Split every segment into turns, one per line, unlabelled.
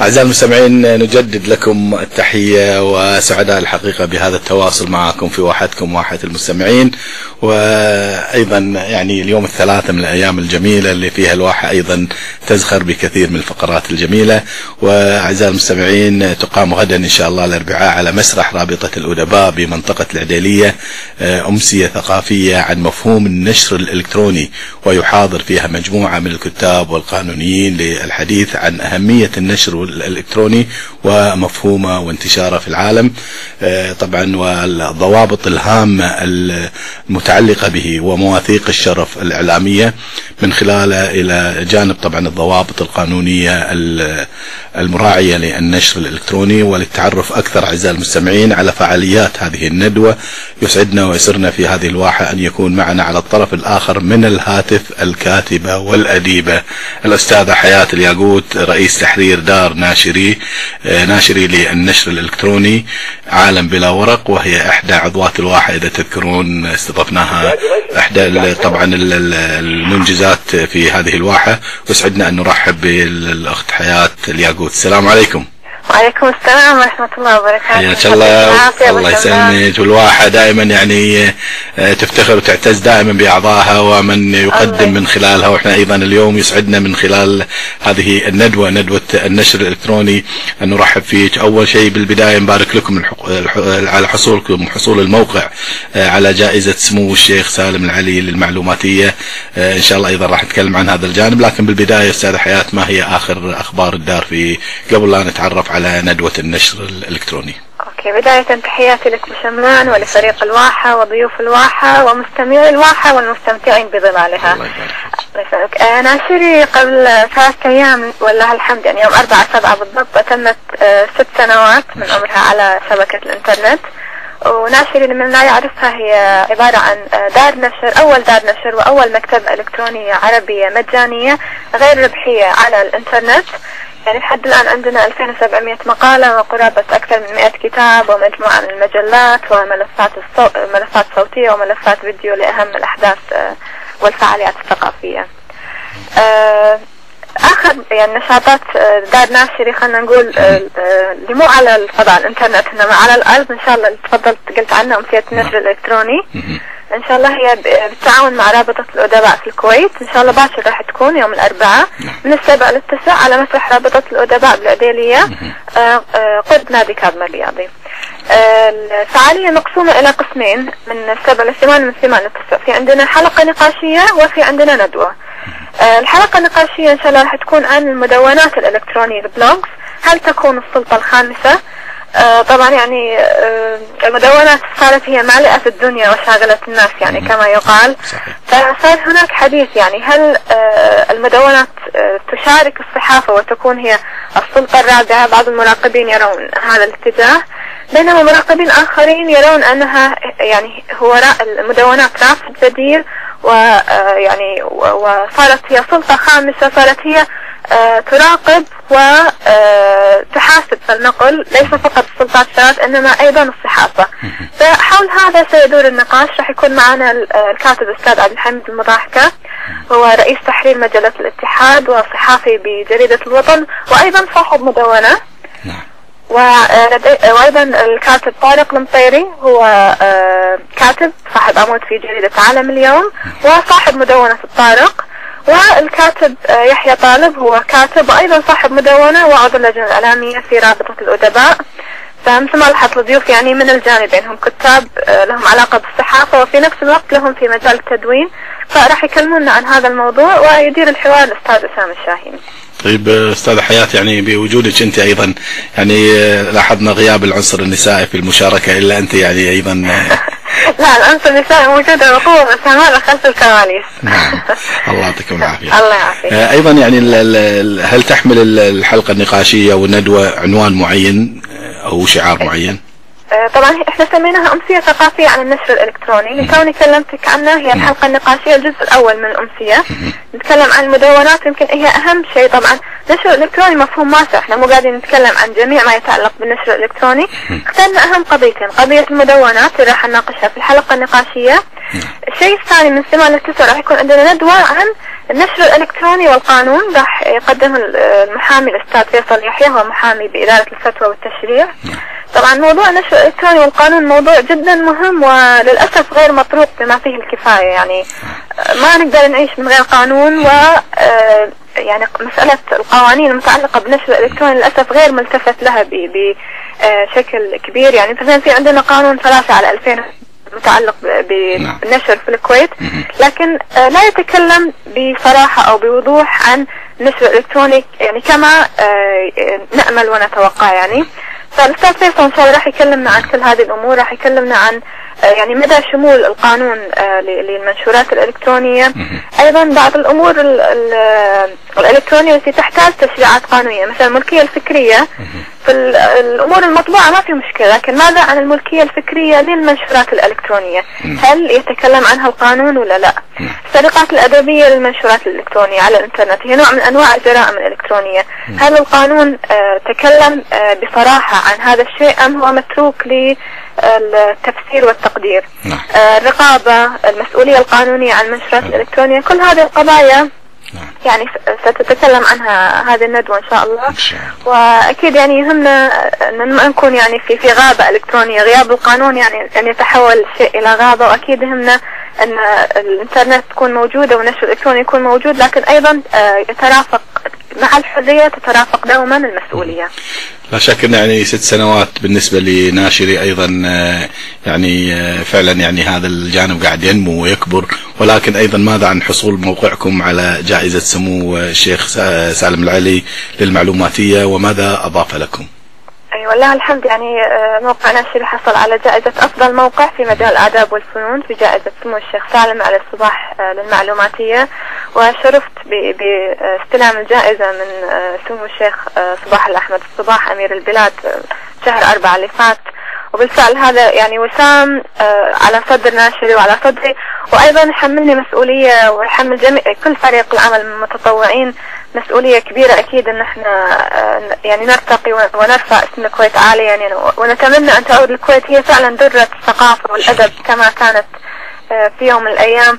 أعزائي المستمعين، نجدد لكم التحية وسعداء الحقيقة بهذا التواصل معكم في واحتكم واحة المستمعين. وأيضا يعني اليوم الثلاثة من الأيام الجميلة اللي فيها الواحة أيضا تزخر بكثير من الفقرات الجميلة. وأعزائي المستمعين، تقام غدا إن شاء الله الأربعاء على مسرح رابطة الأدباء بمنطقة العديلية أمسية ثقافية عن مفهوم النشر الإلكتروني، ويحاضر فيها مجموعة من الكتاب والقانونيين للحديث عن أهمية النشر الإلكتروني ومفهومه وانتشاره في العالم طبعا، والضوابط الهامة المتعلقة به ومواثيق الشرف الإعلامية من خلاله، إلى جانب طبعا الضوابط القانونية المراعية للنشر الإلكتروني. وللتعرف أكثر أعزائي المستمعين على فعاليات هذه الندوة، يسعدنا ويسرنا في هذه الواحة أن يكون معنا على الطرف الآخر من الهاتف الكاتبة والأديبة الأستاذة حياة الياقوت، رئيس تحرير دار ناشري للنشر الإلكتروني عالم بلا ورق، وهي إحدى عضوات الواحة. إذا تذكرون استضفناها إحدى طبعا المنجزات في هذه الواحة، وسعدنا أن نرحب بالأخت حياة الياقوت. السلام عليكم.
وعليكم السلام ورحمة الله وبركاته.
حياك الله. الله يسلمك. والواحة دائما يعني تفتخر وتعتز دائما بأعضائها ومن يقدم من خلالها، واحنا أيضا اليوم يسعدنا من خلال هذه الندوة، ندوة النشر الإلكتروني، أن نرحب فيك. أول شيء بالبداية نبارك لكم على حصولكم، حصول الموقع على جائزة سمو الشيخ سالم العلي للمعلوماتية. إن شاء الله أيضا راح نتكلم عن هذا الجانب، لكن بالبداية أستاذة حياة، ما هي آخر أخبار الدار في قبل لا نتعرف على ندوة النشر الإلكتروني؟
أوكي، بداية تحياتي لك بشملان ولفريق الواحة وضيوف الواحة ومستمعي الواحة والمستمتعين بظلالها. الله يسعدك. ناشري قبل 3 أيام ولله الحمد، يعني يوم 4/7 بالضبط، أتمت 6 سنوات من عمرها على شبكة الإنترنت. وناشري لمن لا يعرفها هي عبارة عن دار نشر، أول دار نشر وأول مكتبة إلكترونية عربية مجانية غير ربحية على الإنترنت. يعني لحد الآن عندنا 2700 مقالة وقرابة أكثر من 100 كتاب ومجموعة من المجلات وملفات صوتية وملفات فيديو لأهم الأحداث والفعاليات الثقافية. آخر يعني نشاطات دار ناشري، خلنا نقول اللي مو على الفضاء الإنترنت إنما على الأرض، إن شاء الله اللي تفضلت قلت عنها أمسية النشر الإلكتروني، إن شاء الله هي بالتعاون مع رابطة الأدباء في الكويت. إن شاء الله باكر راح تكون يوم الأربعاء من 7 ل 9 على مسرح رابطة الأدباء بالعديلية قرب نادي كاظم الرياضي. الفعالية مقسومة إلى قسمين، من 7 ل 8 من 8 ل 9. في عندنا حلقة نقاشية وفي عندنا ندوة. الحلقة النقاشية إن شاء الله راح تكون عن المدونات الإلكترونية، البلوجز، هل تكون السلطة الخامسة؟ طبعا يعني المدونات صارت هي مالئة الدنيا وشاغلة الناس يعني كما يقال. فصار هناك حديث يعني هل المدونات تشارك الصحافة وتكون هي السلطة الرابعة؟ بعض المراقبين يرون هذا الاتجاه، بينما مراقبين آخرين يرون أنها يعني هو المدونات رافد بديل، ويعني وصارت هي سلطة خامسة، صارت هي تراقب وتحاسب فلنقل ليس فقط السلطات الثلاث إنما أيضا الصحافة. فحول هذا سيدور النقاش. راح يكون معنا الكاتب الأستاذ عبد الحميد المضاحكة، هو رئيس تحرير مجلة الاتحاد وصحافي بجريدة الوطن وأيضا صاحب مدونة. وأيضا الكاتب طارق المطيري، هو كاتب صاحب عمود في جريدة عالم اليوم وصاحب مدونة الطارق. والكاتب يحيى طالب، هو كاتب وأيضا صاحب مدونة وعضو اللجنة الإعلامية في رابطة الأدباء. فمثل ما لاحظت الضيوف يعني من الجانبين، هم كتاب لهم علاقة بالصحافة وفي نفس الوقت لهم في مجال التدوين، فراح يكلمونا عن هذا الموضوع ويدير الحوار الأستاذ أسامة الشاهين.
طيب أستاذة حياة، يعني بوجودك أنت أيضا يعني لاحظنا غياب العنصر النسائي في المشاركة، إلا أنت يعني أيضا
لا، العنصر النسائي موجودة بقوة، بس هذا خلف الكواليس.
نعم. الله يعطيكم العافية.
الله يعافيك.
أيضا يعني هل تحمل الحلقة النقاشية والندوة عنوان معين أو شعار معين؟
طبعا احنا سميناها أمسية ثقافية عن النشر الإلكتروني، لكوني كلمتك عنها. هي الحلقة النقاشية الجزء الأول من الأمسية، نتكلم عن المدونات، يمكن هي أهم شيء. طبعا النشر الإلكتروني مفهوم واسع، احنا مو قاعدين نتكلم عن جميع ما يتعلق بالنشر الإلكتروني، اخترنا أهم قضيتين: قضية المدونات اللي راح نناقشها في الحلقة النقاشية. الشيء الثاني من 8 ل 9 راح يكون عندنا ندوة عن النشر الإلكتروني والقانون راح يقدم المحامي الأستاذ فيصل يحيى، هو محامي بإدارة الفتوى والتشريع. طبعا موضوع النشر الإلكتروني والقانون موضوع جدا مهم وللأسف غير مطروق بما فيه الكفاية، يعني ما نقدر نعيش من غير قانون، و يعني مسألة القوانين المتعلقة بالنشر الإلكتروني للأسف غير ملتفت لها بشكل كبير. يعني مثلا في عندنا قانون 3/2000 متعلق بالنشر في الكويت، لكن لا يتكلم بصراحة أو بوضوح عن النشر الإلكتروني يعني كما نأمل ونتوقع. يعني فالأستاذ فيصل إن شاء الله راح يكلمنا عن كل هذه الأمور، راح يكلمنا عن يعني مدى شمول القانون للمنشورات الإلكترونية، أيضا بعض الأمور الإلكترونية التي تحتاج تشريعات قانونية، مثلا الملكية الفكرية. في الأمور المطبوعة ما في مشكلة، لكن ماذا عن الملكية الفكرية للمنشورات الإلكترونية؟ هل يتكلم عنها القانون ولا لا؟ السرقات الأدبية للمنشورات الإلكترونية على الإنترنت هي نوع من أنواع الجرائم الإلكترونية، هل القانون تكلم بصراحة عن هذا الشيء أم هو متروك للتفسير والتقدير؟ الرقابة، المسؤولية القانونية عن المنشورات الإلكترونية، كل هذه القضايا يعني ستتكلم عنها هذه الندوة إن شاء الله. وأكيد يعني يهمنا أن ما نكون يعني في غابة إلكترونية، غياب القانون يعني أن يتحول الشيء إلى غابة، وأكيد يهمنا أن الإنترنت تكون موجودة والنشر الإلكتروني يكون موجود، لكن أيضا يترافق مع الحرية تترافق دوما المسؤولية.
لا شك أن يعني 6 سنوات بالنسبة لناشري أيضا يعني فعلا يعني هذا الجانب قاعد ينمو ويكبر، ولكن أيضا ماذا عن حصول موقعكم على جائزة سمو الشيخ سالم العلي للمعلوماتية، وماذا أضاف لكم؟
أي والله الحمد، يعني موقع ناشري حصل على جائزة أفضل موقع في مجال الآداب والفنون في جائزة سمو الشيخ سالم على الصباح للمعلوماتية، وشرفت باستلام الجائزة من سمو الشيخ صباح الأحمد الصباح أمير البلاد شهر 4 اللي فات. وبالفعل هذا يعني وسام على صدر ناشري وعلى صدري، وأيضا يحملني مسؤولية ويحمل جميع كل فريق العمل من المتطوعين مسؤولية كبيرة. أكيد أن احنا يعني نرتقي ونرفع اسم الكويت عاليا، يعني ونتمنى أن تعود الكويت هي فعلا درة الثقافة والأدب كما كانت في يوم من الأيام.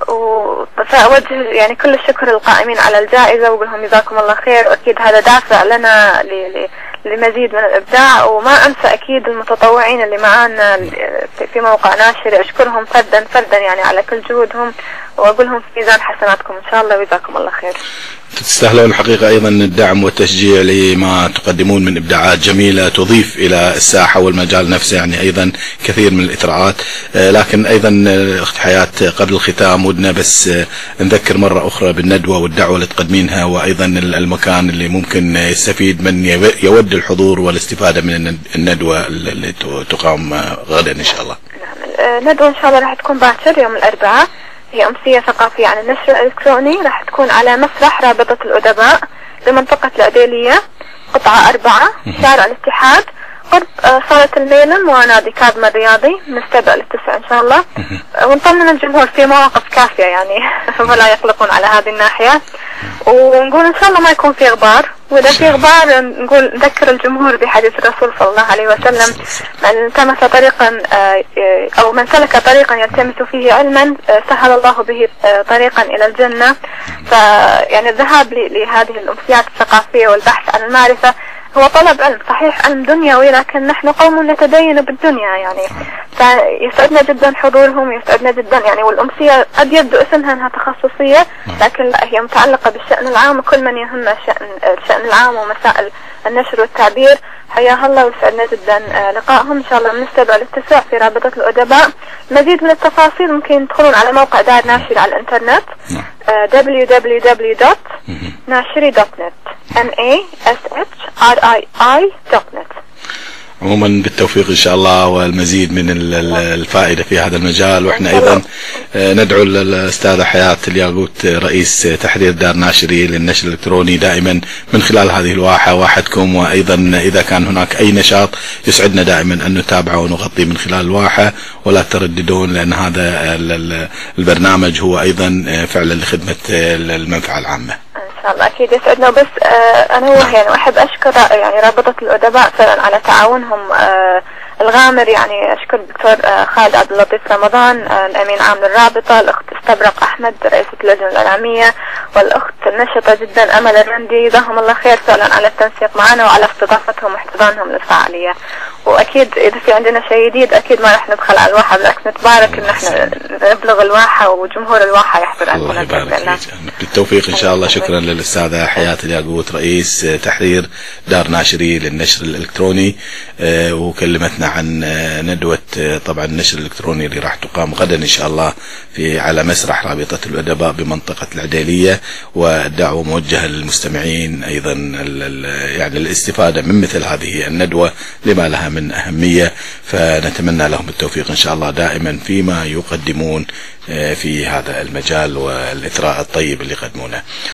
فأوجه يعني كل الشكر للقائمين على الجائزة وأقول لهم جزاكم الله خير، وأكيد هذا دافع لنا لمزيد من الإبداع. وما أنسى أكيد المتطوعين اللي معانا في موقع ناشري، أشكرهم فردا فردا يعني على كل جهودهم، وأقول لهم في ميزان حسناتكم إن شاء الله وجزاكم الله خير.
تستاهلون الحقيقة أيضا الدعم والتشجيع لما تقدمون من إبداعات جميلة تضيف إلى الساحة والمجال نفسه، يعني أيضا كثير من الإثراءات. لكن أيضا أخت حياة قبل الختام ودنا بس نذكر مرة أخرى بالندوة والدعوة اللي تقدمينها، وأيضا المكان اللي ممكن يستفيد من يود الحضور والاستفادة من الندوة اللي تقام غدا إن شاء الله.
نعم، الندوة إن شاء الله راح تكون باكر يوم الأربعاء، هي أمسية ثقافية عن النشر الإلكتروني، راح تكون على مسرح رابطة الأدباء بمنطقة العديلية قطعة 4 شارع الاتحاد قرب صالة الميلم ونادي كاظم الرياضي من 7 ل 9 إن شاء الله. ونطمن الجمهور في مواقف كافية يعني ولا يقلقون على هذه الناحية، ونقول إن شاء الله ما يكون في غبار، وإذا في غبار نقول نذكر الجمهور بحديث الرسول صلى الله عليه وسلم: من التمس طريقا أو من سلك طريقا يلتمس فيه علما سهل الله به طريقا إلى الجنة. فيعني الذهاب لهذه الأمسيات الثقافية والبحث عن المعرفة هو طلب علم، صحيح علم دنيوي، لكن نحن قوم نتدين بالدنيا يعني. فيسعدنا جدا حضورهم، يسعدنا جدا يعني. والأمسية قد يبدو اسمها أنها تخصصية، لكن لا، هي متعلقة بالشأن العام، وكل من يهمه الشأن العام ومسائل النشر والتعبير حياها الله. ويسعدنا جدا لقائهم إن شاء الله من 7 ل 9 في رابطة الأدباء. مزيد من التفاصيل ممكن تدخلون على موقع دار ناشري على الإنترنت www.nashri.net nashrii.net.
عموما بالتوفيق إن شاء الله والمزيد من الفائدة في هذا المجال. وإحنا أيضا ندعو الأستاذة حياة الياقوت رئيس تحرير دار ناشري للنشر الإلكتروني دائما من خلال هذه الواحة واحدكم، وأيضا إذا كان هناك أي نشاط يسعدنا دائما أن نتابعه ونغطي من خلال الواحة، ولا ترددون، لأن هذا البرنامج هو أيضا فعلا لخدمة المنفعة العامة.
إن شاء الله أكيد يسعدنا. بس أنا يعني أحب أشكر يعني رابطة الأدباء فعلا على تعاونهم الغامر. يعني أشكر الدكتور خالد عبد اللطيف رمضان الأمين عام للرابطة، الأخت مستبرق أحمد رئيسة اللجنة الإعلامية، والأخت النشطة جدا أمل الرندي، جزاهم الله خير فعلا على التنسيق معنا وعلى استضافتهم واحتضانهم للفعالية. وأكيد إذا في عندنا شيء جديد أكيد ما رح نبخل على الواحة، بالعكس نتبارك إن احنا نبلغ الواحة وجمهور الواحة يحضر عندنا.
الله يبارك فيك، بالتوفيق إن شاء الله. شكرا للأستاذة حياة الياقوت رئيس تحرير دار ناشري للنشر الإلكتروني، وكلمتنا عن ندوة طبعا النشر الإلكتروني اللي راح تقام غدا إن شاء الله على مسرح رابطة الأدباء بمنطقة العديلية، والدعوة موجهة للمستمعين أيضا يعني الاستفادة من مثل هذه الندوة لما لها من أهمية، فنتمنى لهم التوفيق إن شاء الله دائما فيما يقدمون في هذا المجال والإثراء الطيب اللي يقدمونه.